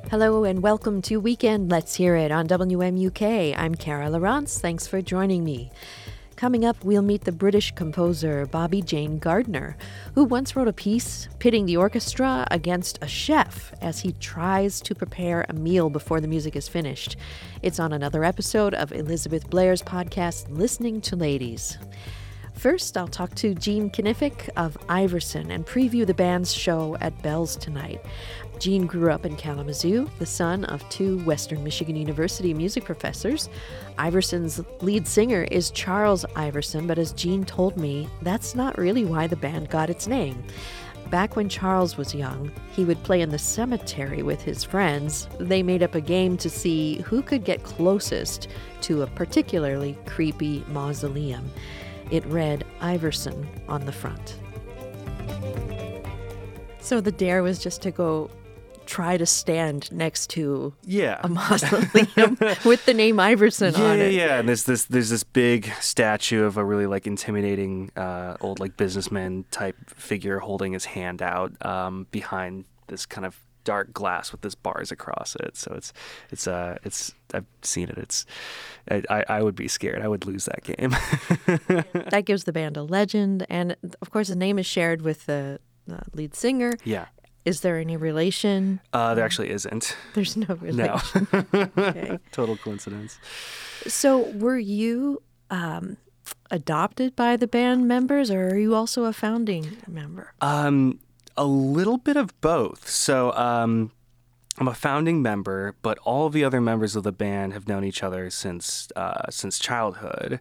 Hello and welcome to Weekend Let's Hear It on WMUK. I'm Cara Lawrence. Thanks for joining me. Coming up, we'll meet the British composer Bobby Jane Gardner, who once wrote a piece pitting the orchestra against a chef as he tries to prepare a meal before the music is finished. It's on another episode of Elizabeth Blair's podcast, Listening to Ladies. First, I'll talk to Gene Kniffik of Iverson and preview the band's show at Bell's tonight. Gene grew up in Kalamazoo, the son of two Western Michigan University music professors. Iverson's lead singer is Charles Iverson, but as Gene told me, that's not really why the band got its name. Back when Charles was young, he would play in the cemetery with his friends. They made up a game to see who could get closest to a particularly creepy mausoleum. It read Iverson on the front. So the dare was just to go try to stand next to a mausoleum with the name Iverson on it. Yeah. And there's this big statue of a really intimidating old businessman type figure holding his hand out behind this kind of dark glass with this bars across it. So it's I've seen it. I would be scared. I would lose that game. That gives the band a legend, and of course the name is shared with the lead singer. Yeah. Is there any relation? There actually isn't. There's no relation. No. Okay. Total coincidence. So were you adopted by the band members, or are you also a founding member? A little bit of both. So I'm a founding member, but all of the other members of the band have known each other since childhood.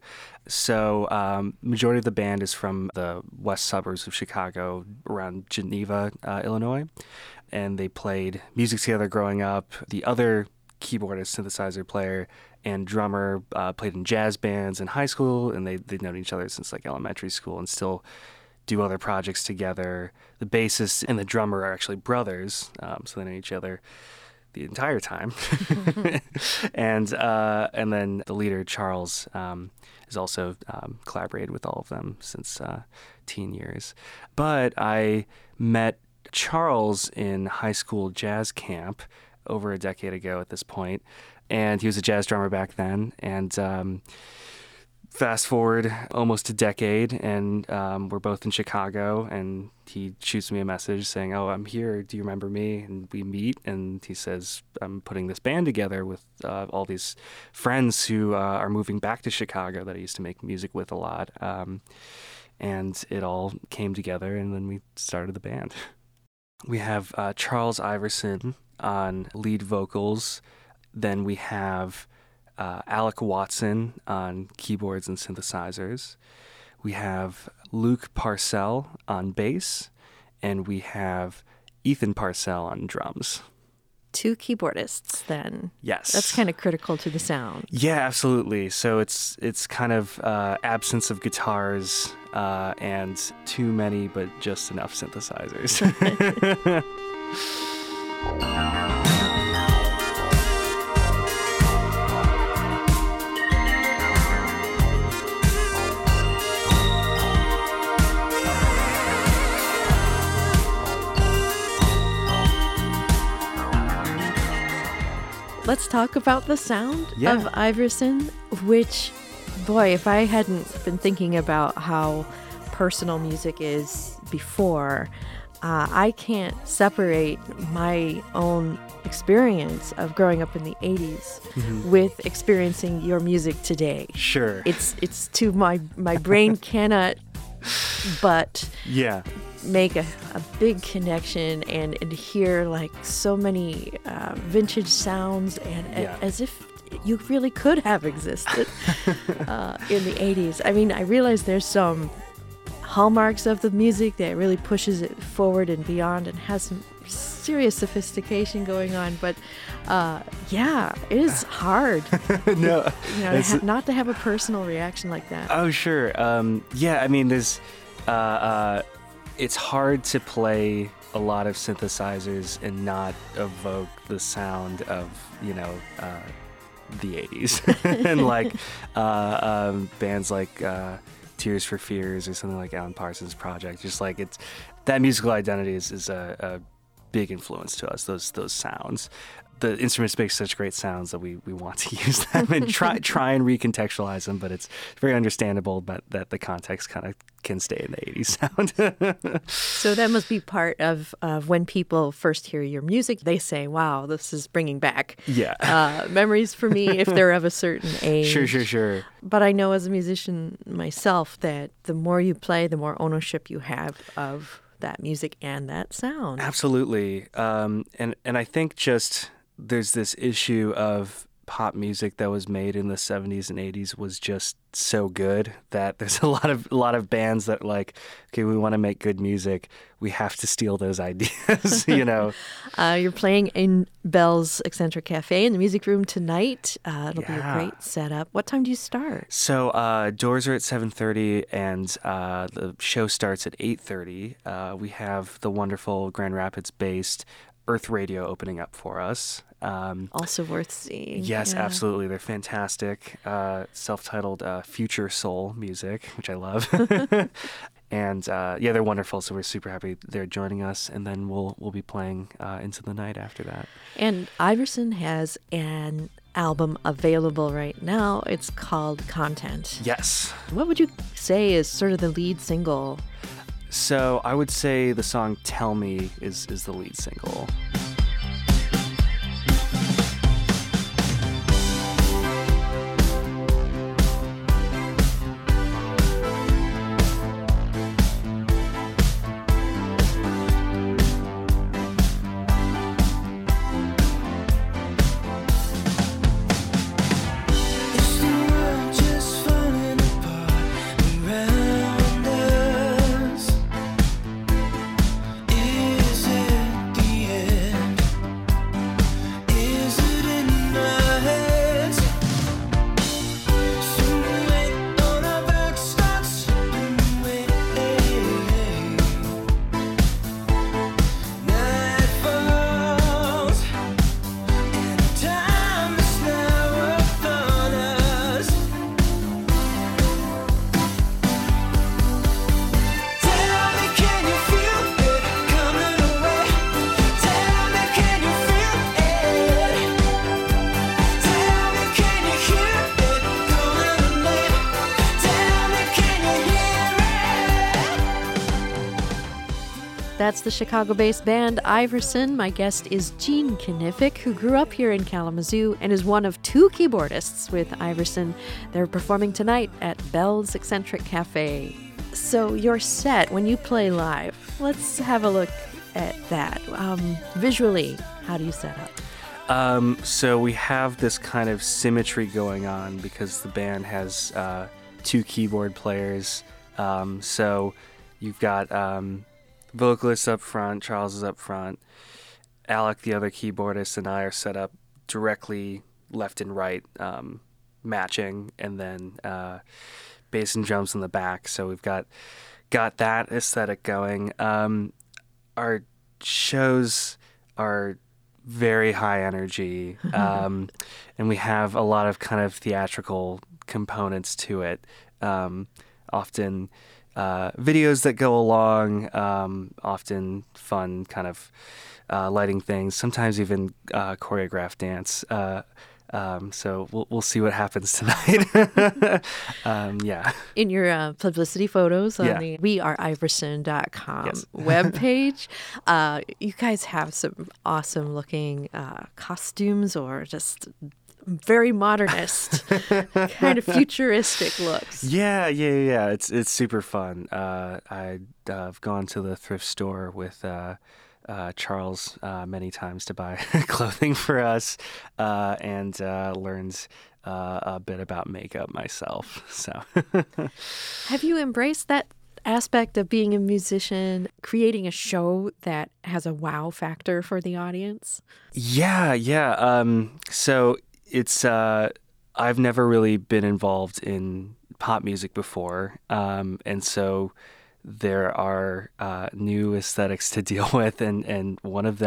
So majority of the band is from the west suburbs of Chicago, around Geneva, Illinois, and they played music together growing up. The other keyboardist, synthesizer player, and drummer played in jazz bands in high school, and they've known each other since elementary school, and still do other projects together. The bassist and the drummer are actually brothers, so they know each other the entire time. And then the leader, Charles, has also collaborated with all of them since teen years. But I met Charles in high school jazz camp over a decade ago at this point, and he was a jazz drummer back then. And fast forward almost a decade, and we're both in Chicago, and he shoots me a message saying, "Oh, I'm here. Do you remember me?" And we meet, and he says, "I'm putting this band together with all these friends who are moving back to Chicago that I used to make music with a lot." And it all came together, and then we started the band. We have Charles Iverson on lead vocals. Then we have Alec Watson on keyboards and synthesizers. We have Luke Parcell on bass, and we have Ethan Parcell on drums. Two keyboardists, then. Yes. That's kind of critical to the sound. Yeah, absolutely. So it's kind of absence of guitars and too many, but just enough synthesizers. Let's talk about the sound Yeah. of Iverson, which, boy, if I hadn't been thinking about how personal music is before, I can't separate my own experience of growing up in the 80s with experiencing your music today. Sure. It's too, my brain cannot but make a big connection and hear so many vintage sounds and as if you really could have existed in the 80s. I mean, I realize there's some hallmarks of the music that really pushes it forward and beyond and has some serious sophistication going on, but it is hard. No, not to have a personal reaction like that. Oh, sure. I mean, there's it's hard to play a lot of synthesizers and not evoke the sound of the 80s and bands like Tears for Fears or something like Alan Parsons Project. Just that musical identity is a big influence to us, those sounds. the instruments make such great sounds that we want to use them and try and recontextualize them, but it's very understandable that the context kind of can stay in the 80s sound. So that must be part of when people first hear your music, they say, wow, this is bringing back memories for me if they're of a certain age. Sure. But I know as a musician myself that the more you play, the more ownership you have of that music and that sound. Absolutely. And I think just there's this issue of pop music that was made in the 70s and 80s was just so good that there's a lot of bands that like, okay, we want to make good music, we have to steal those ideas, you know. You're playing in Bell's Eccentric Cafe in the music room tonight. It'll be a great setup. What time do you start? So doors are at 7:30 and the show starts at 8:30. We have the wonderful Grand Rapids based Earth Radio opening up for us. Also worth seeing. Yes, absolutely. They're fantastic. Self-titled Future Soul music, which I love. And they're wonderful. So we're super happy they're joining us. And then we'll be playing into the night after that. And Iverson has an album available right now. It's called Content. Yes. What would you say is sort of the lead single? So I would say the song Tell Me is the lead single. That's the Chicago-based band Iverson. My guest is Gene Kniffik, who grew up here in Kalamazoo and is one of two keyboardists with Iverson. They're performing tonight at Bell's Eccentric Cafe. So your set, when you play live, let's have a look at that. Visually, how do you set up? So we have this kind of symmetry going on because the band has two keyboard players. So you've got vocalist up front, Charles is up front, Alec, the other keyboardist, and I are set up directly left and right, matching, and then bass and drums in the back. So we've got that aesthetic going. Our shows are very high energy, and we have a lot of kind of theatrical components to it. Often videos that go along, often fun kind of lighting things, sometimes even choreographed dance. So we'll see what happens tonight. In your publicity photos on the weareiverson.com webpage, you guys have some awesome looking costumes or just very modernist, kind of futuristic looks. Yeah. It's super fun. I've gone to the thrift store with Charles many times to buy clothing for us, and learned a bit about makeup myself. So, have you embraced that aspect of being a musician, creating a show that has a wow factor for the audience? Yeah. So it's I've never really been involved in pop music before, and so there are new aesthetics to deal with, and one of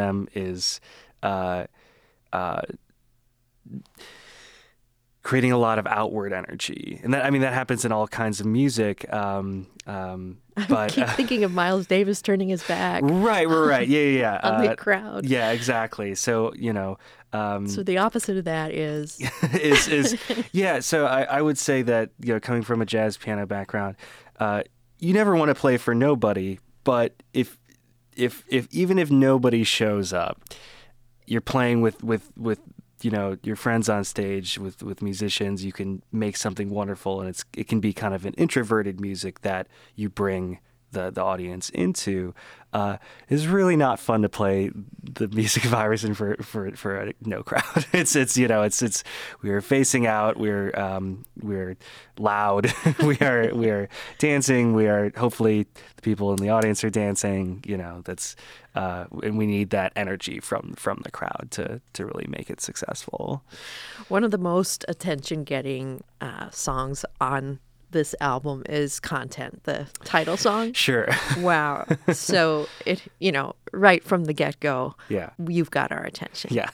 creating a lot of outward energy. And that happens in all kinds of music. I keep thinking of Miles Davis turning his back. Right. Yeah. On the crowd. Yeah, exactly. So, so the opposite of that is yeah. So I would say that, coming from a jazz piano background, you never want to play for nobody, but if even if nobody shows up, you're playing with your friends on stage with musicians, you can make something wonderful, and it can be kind of an introverted music that you bring the audience into. It's really not fun to play the music of Iverson for a no crowd. It's we're facing out, we're loud, we are dancing, we are, hopefully the people in the audience are dancing, that's and we need that energy from the crowd to really make it successful. One of the most attention getting songs on this album is Content, the title song. Sure. Wow. So it, right from the get-go, yeah, you've got our attention. Yeah.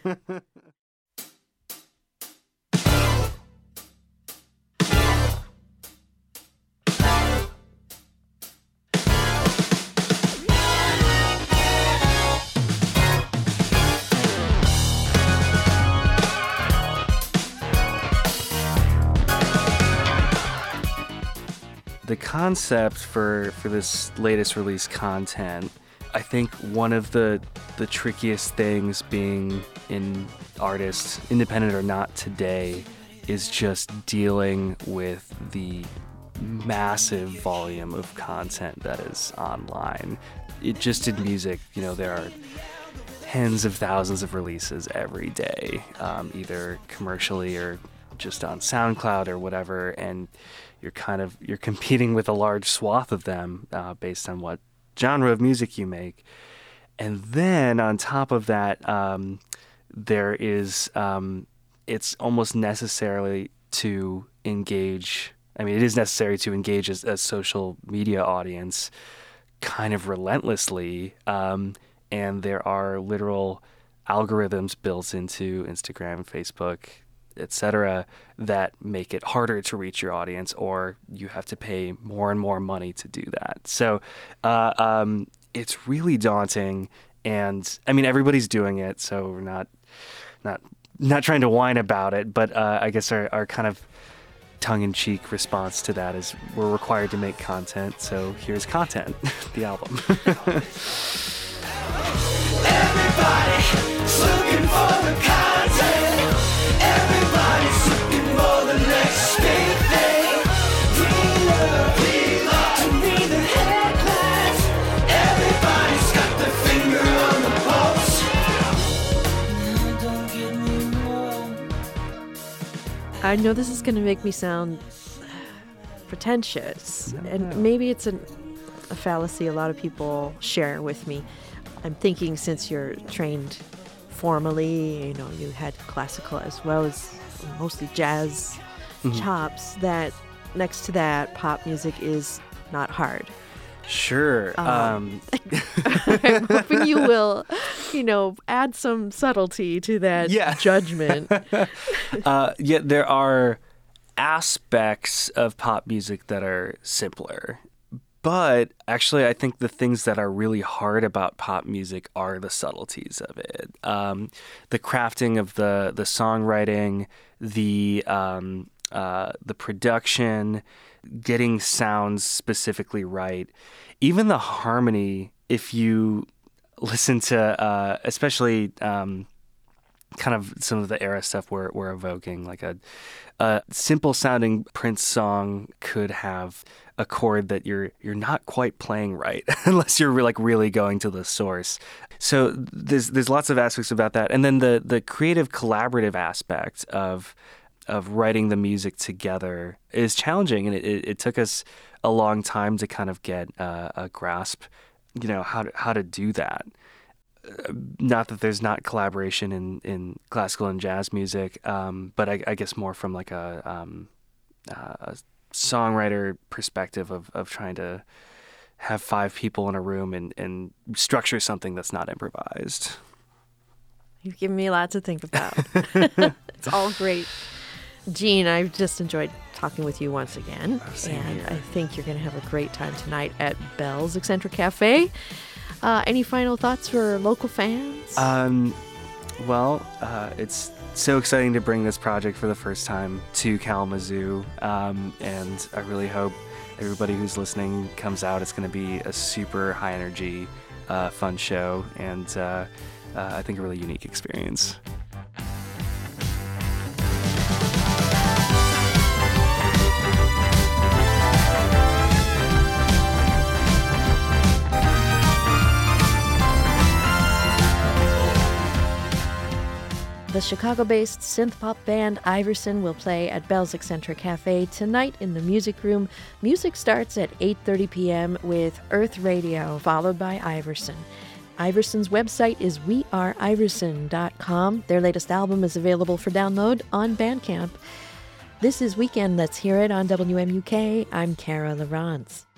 The concept for this latest release, Content, I think one of the trickiest things being in artists, independent or not today, is just dealing with the massive volume of content that is online. Just in music, there are tens of thousands of releases every day, either commercially or just on SoundCloud or whatever, and you're competing with a large swath of them based on what genre of music you make. And then on top of that, there is it's almost necessary to engage. It is necessary to engage a social media audience kind of relentlessly, and there are literal algorithms built into Instagram, Facebook, etc., that make it harder to reach your audience, or you have to pay more and more money to do that. So it's really daunting, and everybody's doing it, so we're not trying to whine about it, but I guess our kind of tongue-in-cheek response to that is we're required to make content, so here's Content, the album. Everybody's looking for the content. Everybody's looking for the next big thing. We love to read the headlines. Everybody's got their finger on the pulse. Don't get me wrong. I know this is going to make me sound pretentious, and maybe it's a fallacy a lot of people share with me. I'm thinking, since you're trained formally, you had classical as well as mostly jazz chops, that next to that, pop music is not hard. Sure. I'm hoping you will, add some subtlety to that judgment. There are aspects of pop music that are simpler. But actually, I think the things that are really hard about pop music are the subtleties of it. The crafting of the songwriting, the production, getting sounds specifically right. Even the harmony, if you listen to, especially kind of some of the era stuff we're evoking, like a simple sounding Prince song could have a chord that you're not quite playing right unless you're really going to the source. So there's lots of aspects about that, and then the creative collaborative aspect of writing the music together is challenging, and it took us a long time to kind of get a grasp, how to do that. Not that there's not collaboration in classical and jazz music, but I guess more from like a songwriter perspective of trying to have 5 people in a room and structure something that's not improvised. You've given me a lot to think about. It's all great. Gene, I've just enjoyed talking with you once again. Same and here. I think you're going to have a great time tonight at Bell's Eccentric Cafe. Any final thoughts for local fans? It's so exciting to bring this project for the first time to Kalamazoo, and I really hope everybody who's listening comes out. It's going to be a super high energy, fun show, and I think a really unique experience. The Chicago-based synth-pop band Iverson will play at Bell's Eccentric Cafe tonight in the Music Room. Music starts at 8:30 p.m. with Earth Radio, followed by Iverson. Iverson's website is weareiverson.com. Their latest album is available for download on Bandcamp. This is Weekend Let's Hear It on WMUK. I'm Kara Lawrence.